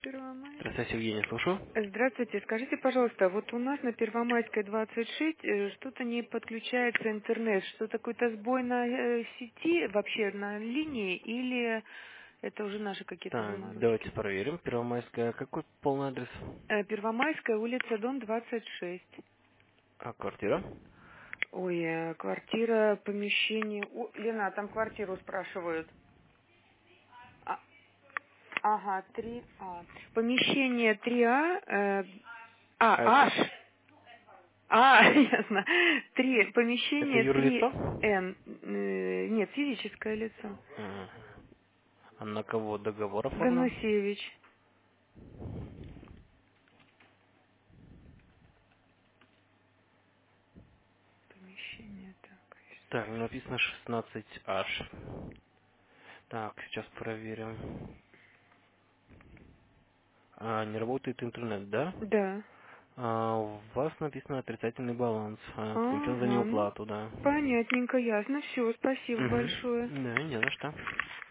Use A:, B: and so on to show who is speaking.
A: Первомайск.
B: Здравствуйте, Евгений, слушаю.
A: Здравствуйте, скажите, пожалуйста, вот у нас на Первомайской 26 что-то не подключается интернет, что какой-то сбой на сети, вообще на линии, или это уже наши какие-то
B: Так, давайте
A: заморочки?
B: проверим. Первомайская, какой полный адрес?
A: Первомайская, улица, дом 26.
B: А, квартира?
A: Ой, квартира, помещение... Лена, там квартиру спрашивают. А, ага, 3А. Помещение 3А,
B: А это,
A: H. Ясно.
B: это
A: Помещение
B: юрлицо?
A: 3Н. Нет, физическое лицо.
B: Мгм. А на кого договор оформлен?
A: Ганусевич. Помещение так.
B: Так, написано 16H. Так, сейчас проверим. Не работает интернет, да?
A: Да.
B: У вас написано отрицательный баланс. Включен за
A: Ага, ну,
B: неуплату, да.
A: понятненько, ясно. Все, спасибо
B: Угу.
A: большое.
B: Да, не за что.